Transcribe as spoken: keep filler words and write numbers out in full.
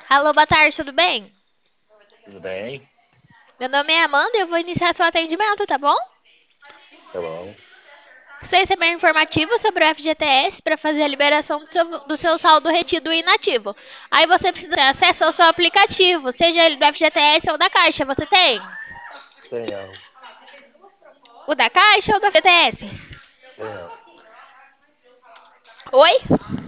Alô, boa tarde, tudo bem? Tudo bem? Meu nome é Amanda e eu vou iniciar seu atendimento, tá bom? Tá bom. Você recebeu um informativo sobre o F G T S para fazer a liberação do seu, do seu saldo retido e inativo. Aí você precisa ter acesso ao seu aplicativo, seja ele do F G T S ou da Caixa. Você tem? Tenho, O da Caixa ou do F G T S? tenho. Oi?